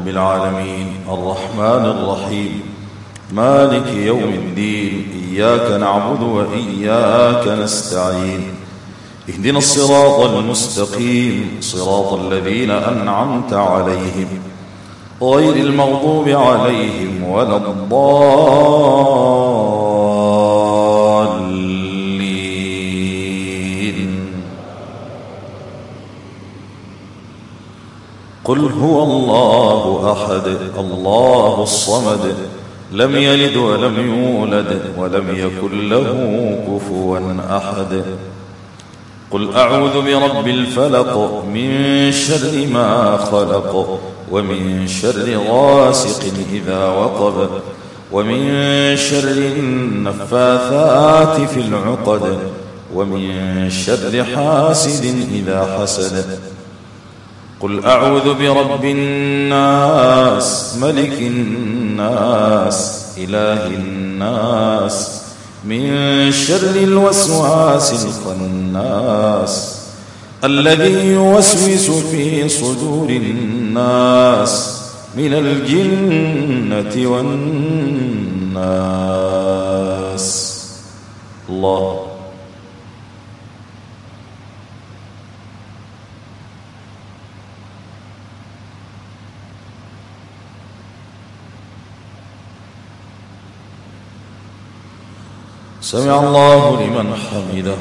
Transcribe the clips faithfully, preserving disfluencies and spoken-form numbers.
بالعالمين الرحمن الرحيم مالك يوم الدين إياك نعبد وإياك نستعين اهدنا الصراط المستقيم صراط الذين أنعمت عليهم غير المغضوب عليهم ولا الضالين. قل هو الله أحد الله الصمد لم يلد ولم يولد ولم يكن له كفوا أحد. قل أعوذ برب الفلق من شر ما خلق ومن شر غاسق إذا وقب ومن شر النفاثات في العقد ومن شر حاسد إذا حسد. قل أعوذ برب الناس ملك الناس إله الناس من شر الوسواس الخناس الذي يوسوس في صدور الناس من الجنة والناس. الله. سمع الله لمن حمده.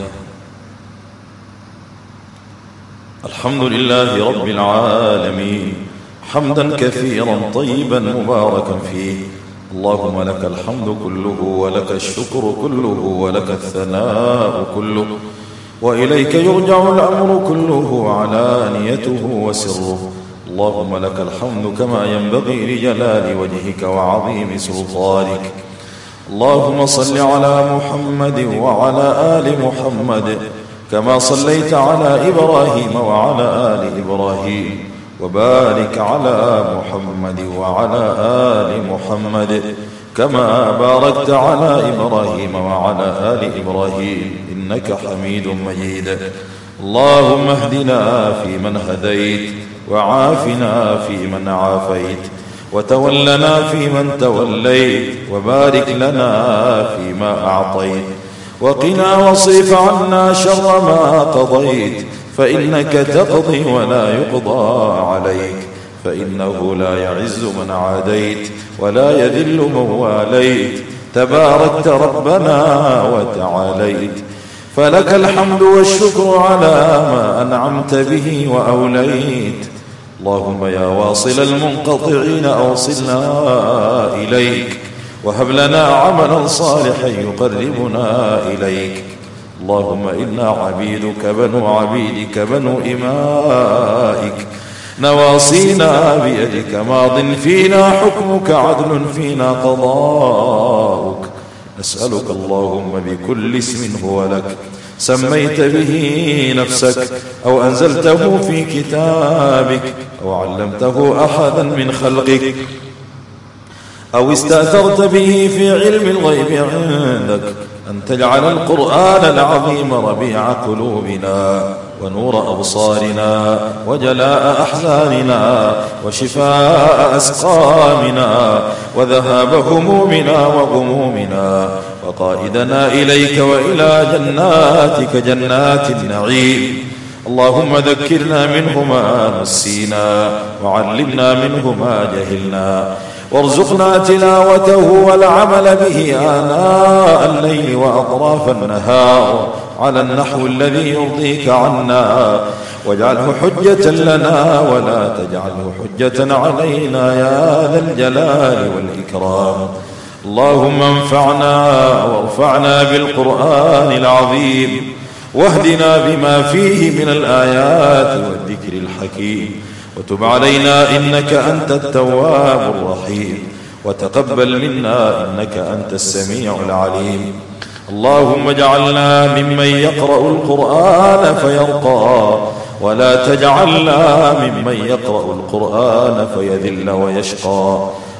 الحمد لله رب العالمين حمدا كثيرا طيبا مباركا فيه. اللهم لك الحمد كله ولك الشكر كله ولك الثناء كله وإليك يرجع الأمر كله علانيته وسره. اللهم لك الحمد كما ينبغي لجلال وجهك وعظيم سلطانك. اللهم صل على محمد وعلى آل محمد كما صليت على إبراهيم وعلى آل إبراهيم وبارك على محمد وعلى آل محمد كما باركت على إبراهيم وعلى آل إبراهيم إنك حميد مجيد. اللهم اهدنا فيمن هديت وعافنا فيمن عافيت وتولنا فيمن توليت وبارك لنا فيما أعطيت وقنا واصرف عنا شر ما قضيت فإنك تقضي ولا يقضى عليك فإنه لا يعز من عاديت ولا يذل من واليت تباركت ربنا وتعاليت. فلك الحمد والشكر على ما أنعمت به وأوليت. اللهم يا واصل المنقطعين أوصلنا إليك وهب لنا عملا صالحا يقربنا إليك. اللهم إنا عبيدك بنو عبيدك بنو إمائك نواصينا بيدك ماض فينا حكمك عدل فينا قضاؤك. نسألك اللهم بكل اسم هو لك سميت به نفسك أو أنزلته في كتابك أو علمته أحدا من خلقك أو استأثرت به في علم الغيب عندك أن تجعل القرآن العظيم ربيع قلوبنا ونور أبصارنا وجلاء أحزاننا وشفاء أسقامنا وذهاب همومنا وغمومنا وقائدنا إليك وإلى جناتك جنات النعيم. اللهم ذكرنا منه ما نسينا وعلمنا منه ما جهلنا وارزقنا تلاوته والعمل به آناء الليل وأطراف النهار على النحو الذي يرضيك عنا واجعله حجة لنا ولا تجعله حجة علينا يا ذا الجلال والإكرام. اللهم انفعنا وارفعنا بالقرآن العظيم واهدنا بما فيه من الآيات والذكر الحكيم وتب علينا إنك أنت التواب الرحيم وتقبل منا إنك أنت السميع العليم. اللهم اجعلنا ممن يقرأ القرآن فيرقى ولا تجعلنا ممن يقرأ القرآن فيذل ويشقى.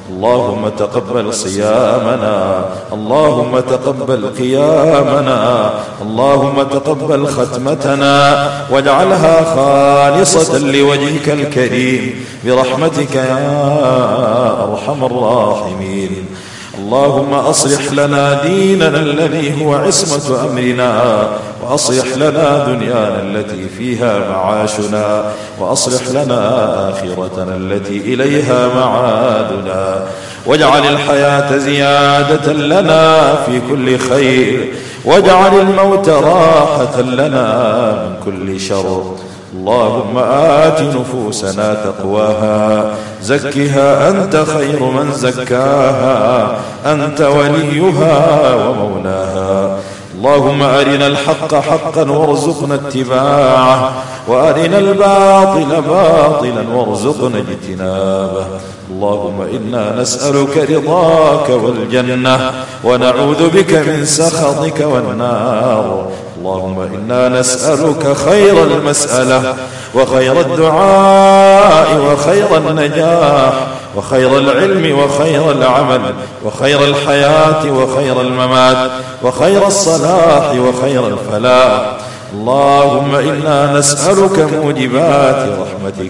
اللهم تقبل صيامنا، اللهم تقبل قيامنا، اللهم تقبل ختمتنا واجعلها خالصة لوجهك الكريم برحمتك يا أرحم الراحمين. اللهم أصلح لنا ديننا الذي هو عصمة أمرنا، وأصلح لنا دنيانا التي فيها معاشنا، وأصلح لنا آخرتنا التي إليها معادنا، واجعل الحياة زيادة لنا في كل خير، واجعل الموت راحة لنا من كل شر. اللهم آت نفوسنا تقواها، زكها أنت خير من زكاها، أنت وليها ومولاها. اللهم أرنا الحق حقا وارزقنا اتباعه، وأرنا الباطل باطلا وارزقنا اجتنابه. اللهم إنا نسألك رضاك والجنة، ونعوذ بك من سخطك والنار. اللهم إنا نسألك خير المسألة، وخير الدعاء، وخير النجاح، وخير العلم، وخير العمل، وخير الحياة، وخير الممات، وخير الصلاح، وخير الفلاح. اللهم إنا نسألك موجبات رحمتك،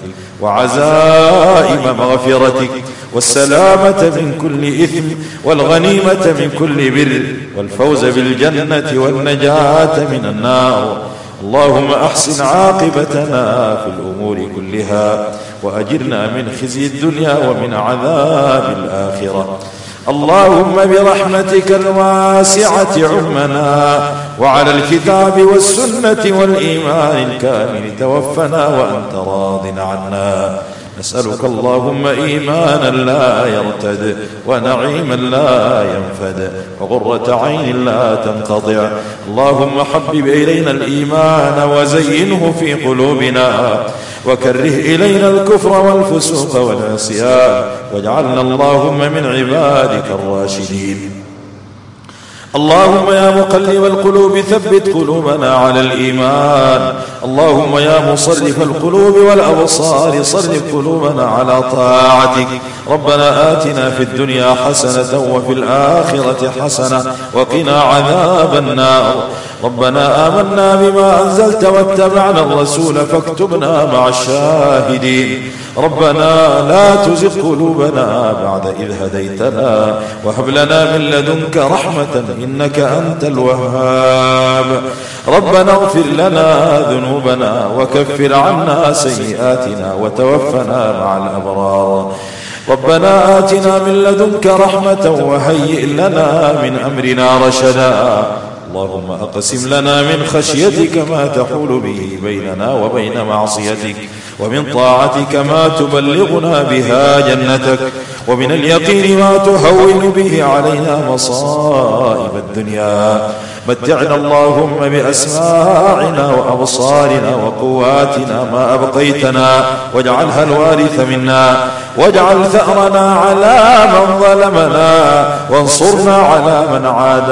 وعزائم مغفرتك، والسلامة من كل إثم، والغنيمة من كل بر، والفوز بالجنة، والنجاة من النار. اللهم أحسن عاقبتنا في الأمور كلها، وأجرنا من خزي الدنيا ومن عذاب الآخرة. اللهم برحمتك الواسعة عمنا، وعلى الكتاب والسنة والإيمان الكامل توفنا وأنت راض عنا. نسألك اللهم إيمانا لا يرتد، ونعيما لا ينفد، وغرة عين لا تنقطع. اللهم حبب إلينا الإيمان وزينه في قلوبنا، وكره إلينا الكفر والفسوق والعصيان، واجعلنا اللهم من عبادك الراشدين. اللهم يا مقلب القلوب ثبت قلوبنا على الإيمان. اللهم يا مصرف القلوب والأبصار صرف قلوبنا على طاعتك. ربنا آتنا في الدنيا حسنة، وفي الآخرة حسنة، وقنا عذاب النار. ربنا آمنا بما أنزلت واتبعنا الرسول فاكتبنا مع الشاهدين. ربنا لا تزغ قلوبنا بعد إذ هديتنا، وهب لنا من لدنك رحمة إنك أنت الوهاب. ربنا اغفر لنا ذنوبنا، وكفر عنا سيئاتنا، وتوفنا مع الأبرار. ربنا آتنا من لدنك رحمة، وهيئ لنا من أمرنا رشدا. اللهم أقسم لنا من خشيتك ما تحول به بيننا وبين معصيتك، ومن طاعتك ما تبلغنا بها جنتك، ومن اليقين ما تهون به علينا مصائب الدنيا. متعنا اللهم بأسماعنا وأبصارنا وقواتنا ما أبقيتنا، واجعلها الوارث منا، واجعل ثأرنا على من ظلمنا، وانصرنا على من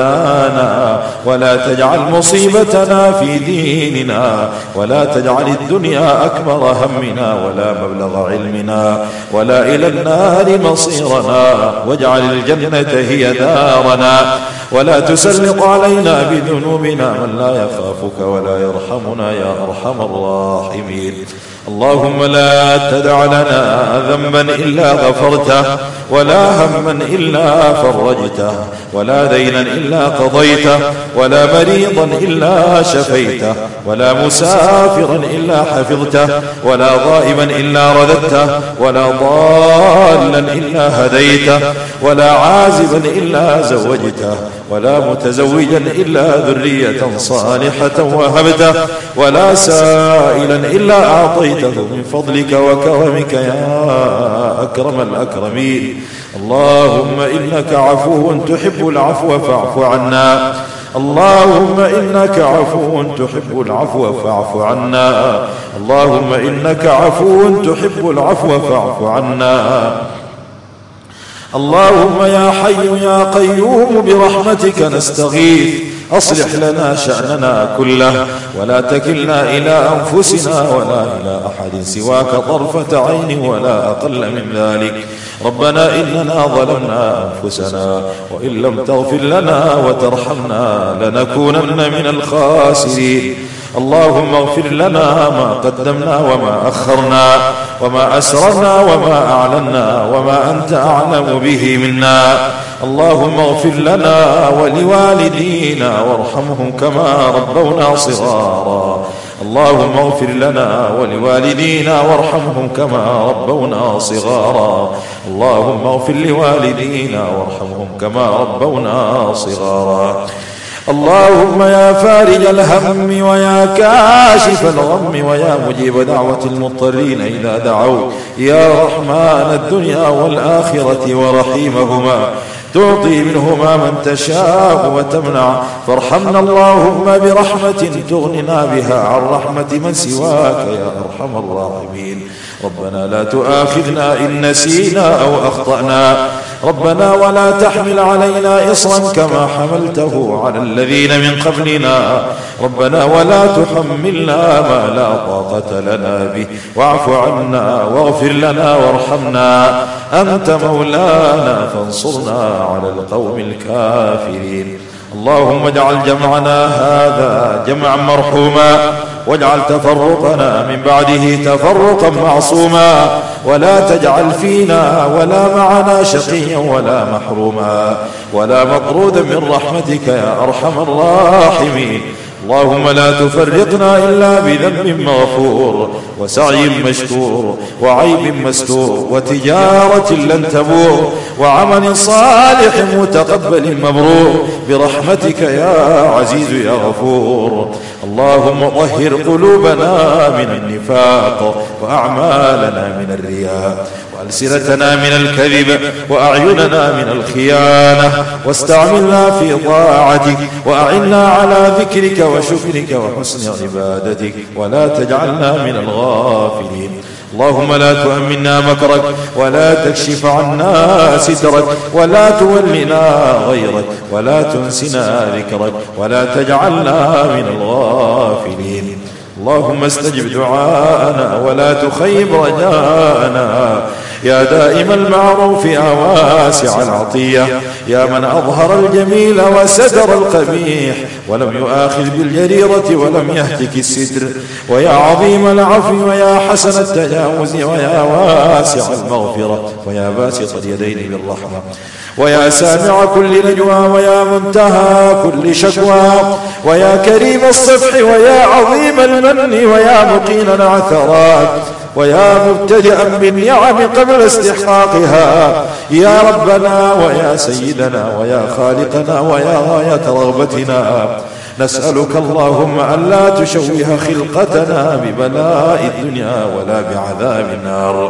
عادانا، ولا تجعل مصيبتنا في ديننا، ولا تجعل الدنيا أكبر همنا، ولا مبلغ علمنا، ولا إلى النار مصيرنا، واجعل الجنة هي دارنا، ولا تسلط علينا بذنوبنا من لا يخافك ولا يرحمنا يا أرحم الراحمين. اللهم لا تدع لنا ذنبا إلا غفرته، ولا هما إلا فرجته، ولا دينا إلا قضيته، ولا مريضا إلا شفيته، ولا مسافرا إلا حفظته، ولا غائبا إلا رددته، ولا ضالا إلا هديته، ولا عازبا إلا زوجته، ولا متزوجا إلا ذرية صالحة وهبته، ولا سائلا إلا أعطيته من فضلك وكرمك يا أكرم الأكرمين. اللهم إنك عفو تحب العفو فاعف عنا. اللهم إنك عفو تحب العفو فاعف عنا. اللهم إنك عفو تحب العفو فاعف عنا. اللهم يا حي يا قيوم برحمتك نستغيث، أصلح لنا شأننا كله، ولا تكلنا إلى أنفسنا ولا إلى أحد سواك طرفة عين ولا أقل من ذلك. ربنا إننا ظلمنا أنفسنا وإن لم تغفر لنا وترحمنا لنكونن من الخاسرين. اللهم اغفر لنا ما قدمنا وما أخرنا وما أسررنا وما أعلنا وما أنت أعلم به منا. اللهم اغفر لنا ولوالدينا وارحمهم كما ربونا صغارا. اللهم اغفر لنا ولوالدينا وارحمهم كما ربونا صغارا. اللهم اغفر لوالدينا وارحمهم كما ربونا صغارا. اللهم يا فارج الهم ويا كاشف الغم ويا مجيب دعوة المضطرين إذا دعوا، يا رحمن الدنيا والآخرة ورحيمهما، تعطي منهما من تشاء وتمنع، فارحمنا اللهم برحمة تغننا بها عن رحمة من سواك يا أرحم الراحمين. ربنا لا تؤاخذنا إن نسينا أو أخطأنا، ربنا ولا تحمل علينا إصرا كما حملته على الذين من قبلنا، ربنا ولا تحملنا ما لا طاقة لنا به، واعف عنا واغفر لنا وارحمنا، أنت مولانا فانصرنا على القوم الكافرين. اللهم اجعل جمعنا هذا جمعا مرحوما، واجعل تفرقنا من بعده تفرقا معصوما، ولا تجعل فينا ولا معنا شقيا ولا محروما ولا مطرودا من رحمتك يا أرحم الراحمين. اللهم لا تفرقنا إلا بذنب مغفور وسعي مشكور وعيب مستور وتجارة لن تبور وعمل صالح متقبل مبرور برحمتك يا عزيز يا غفور. اللهم طهر قلوبنا من النفاق وأعمالنا من الرياء وألسنتنا من الكذب وأعيننا من الخيانة، واستعملنا في طاعتك وأعنا على ذكرك وشكرك وحسن عبادتك، ولا تجعلنا من الغافلين. اللهم لا تؤمنا مكرك ولا تكشف عنا سترك ولا تولنا غيرك ولا تنسنا ذكرك ولا تجعلنا من الغافلين. اللهم استجب دعاءنا ولا تخيب رجاءنا، يا دائم المعروف يا واسع العطية، يا من أظهر الجميل وستر القبيح ولم يؤاخذ بالجريرة ولم يهتك الستر، ويا عظيم العفو ويا حسن التجاوز ويا واسع المغفرة ويا باسط اليدين بالرحمة ويا سامع كل نجوى ويا منتهى كل شكوى ويا كريم الصفح ويا عظيم المن ويا مقيل العثرات ويا مبتدئا بالنعم قبل استحقاقها، يا ربنا ويا سيدنا ويا خالقنا ويا غاية رغبتنا، نسألك اللهم ألا تشوه خلقتنا ببلاء الدنيا ولا بعذاب النار.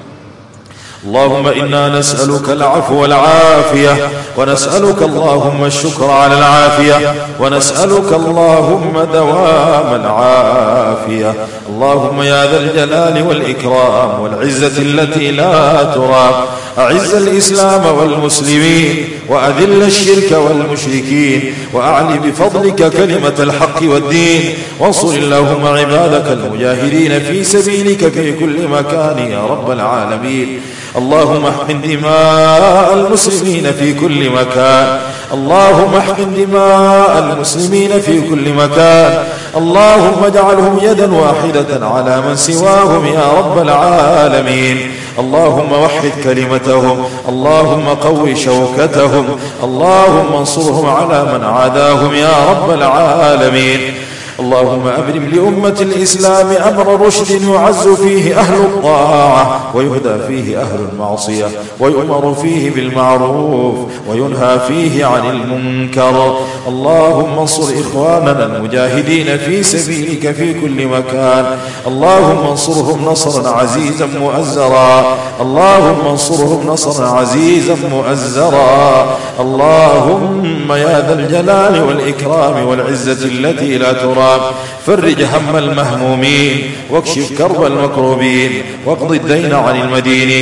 اللهم إنا نسألك العفو والعافية، ونسألك اللهم الشكر على العافية، ونسألك اللهم دوام العافية. اللهم يا ذا الجلال والإكرام والعزة التي لا ترام، أعز الإسلام والمسلمين وأذل الشرك والمشركين، وأعلي بفضلك كلمة الحق والدين، وانصر اللهم عبادك المجاهدين في سبيلك في كل مكان يا رب العالمين. اللهم احقن دماء المسلمين في كل مكان، اللهم احقن دماء المسلمين في كل مكان، اللهم اجعلهم يدا واحدة على من سواهم يا رب العالمين. اللهم وحد كلمتهم، اللهم قوي شوكتهم، اللهم انصرهم على من عاداهم يا رب العالمين. اللهم أبرم لأمة الإسلام أمر رشد يعز فيه أهل الطاعة ويهدى فيه أهل المعصية، ويؤمر فيه بالمعروف وينهى فيه عن المنكر. اللهم انصر إخواننا المجاهدين في سبيلك في كل مكان، اللهم انصرهم نصرا عزيزا مؤزرا، اللهم انصرهم نصرا عزيزا مؤزرا. اللهم يا ذا الجلال والإكرام والعزة التي لا ترام، فرج هم المهمومين واكشف كرب المكروبين واقض الدين عن المدينين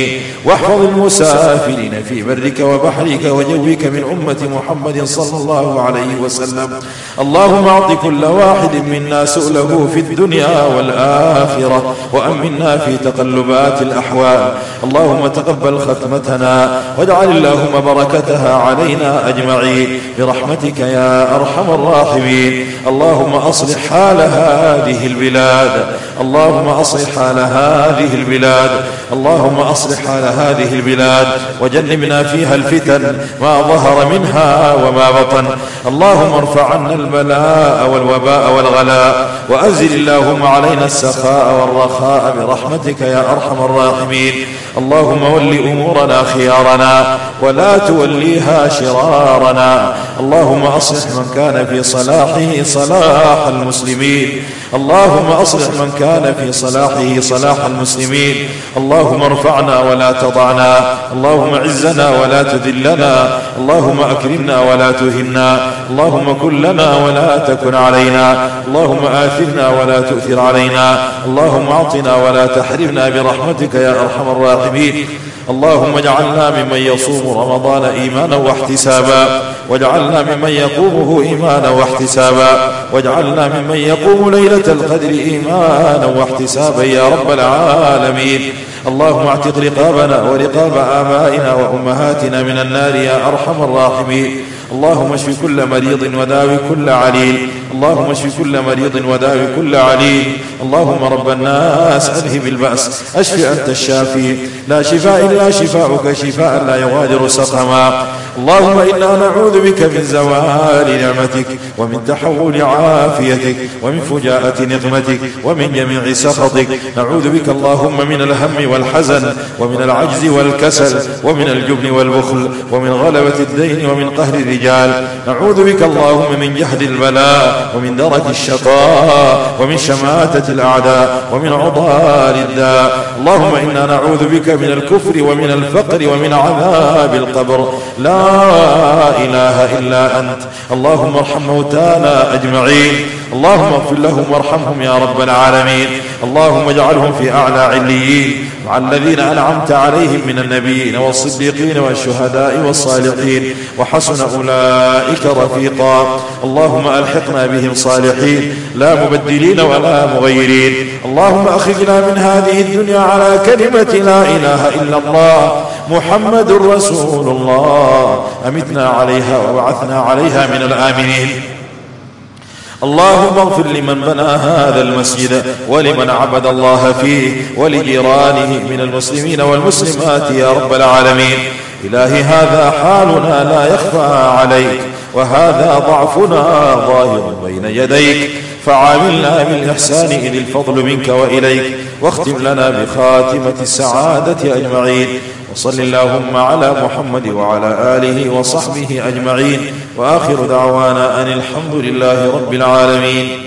واحفظ المسافرين في برك وبحرك وجوك من أمة محمد صلى الله عليه وسلم. اللهم أعط كل واحد منا سؤله في الدنيا والآخرة وأمنا في تقلبات الأحوال. اللهم تقبل ختمتنا واجعل اللهم بركتها علينا أجمعين برحمتك يا أرحم الراحمين. اللهم أصلح حال هذه البلاد، اللهم أصلح حال هذه البلاد، اللهم أصلح حال هذه البلاد وجنبنا فيها الفتن ما ظهر منها وما بطن. اللهم ارفع عنا البلاء والوباء والغلاء وأنزل اللهم علينا السخاء والرخاء برحمتك يا أرحم الراحمين. اللهم ول أمورنا خيارنا ولا توليها شرارنا. اللهم أصلح من كان في صلاحه صلاح المسلمين، اللهم أصلح من كان في صلاحه صلاح المسلمين. اللهم ارفعنا ولا تضعنا، اللهم عزنا ولا تذلنا، اللهم أكرمنا ولا تهنا، اللهم كن لنا ولا تكن علينا، اللهم آثرنا ولا تؤثر علينا، اللهم أعطنا ولا تحرمنا برحمتك يا أرحم الراحمين. اللهم اجعلنا ممن يصوم رمضان إيمانا واحتسابا، واجعلنا ممن يقومه إيمانا واحتسابا، واجعلنا ممن يقوم ليلة القدر إيمانا واحتسابا يا رب العالمين. اللهم اعتق رقابنا ورقاب آبائنا وأمهاتنا من النار يا أرحم الراحمين. اللهم اشف كل مريض وداوي كل عليل، اللهم اشف كل مريض وداوي كل عليل. اللهم رب الناس أذهب البأس، اشف أنت الشافي، لا شفاء إلا شفاؤك شفاء لا يغادر سقما. اللهم إنا نعوذ بك من زوال نعمتك ومن تحول عافيتك ومن فجاءة نقمتك ومن جميع سخطك. نعوذ بك اللهم من الهم والحزن ومن العجز والكسل ومن الجبن والبخل ومن غلبة الدين ومن قهر الرجال. نعوذ بك اللهم من جهد البلاء ومن درك الشقاء ومن شماتة الأعداء ومن عضال الداء. اللهم إنا نعوذ بك من الكفر ومن الفقر ومن عذاب القبر. لا إله إلا أنت. اللهم ارحم موتانا أجمعين، اللهم اغفر لهم وارحمهم يا رب العالمين. اللهم اجعلهم في أعلى عليين مع الذين أنعمت عليهم من النبيين والصديقين والشهداء والصالحين وحسن أولئك رفيقا. اللهم ألحقنا بهم صالحين لا مبدلين ولا مغيرين. اللهم أخرجنا من هذه الدنيا على كلمة لا إله إلا الله محمد رسول الله، أمتنا عليها وبعثنا عليها من الآمنين. اللهم اغفر لمن بنى هذا المسجد ولمن عبد الله فيه ولجيرانه من المسلمين والمسلمات يا رب العالمين. إلهي هذا حالنا لا يخفى عليك، وهذا ضعفنا ظاهر بين يديك، فعاملنا بالإحسان إذ الفضل منك وإليك، واختم لنا بخاتمة السعادة أجمعين. وصل اللهم على محمد وعلى آله وصحبه أجمعين، وآخر دعوانا أن الحمد لله رب العالمين.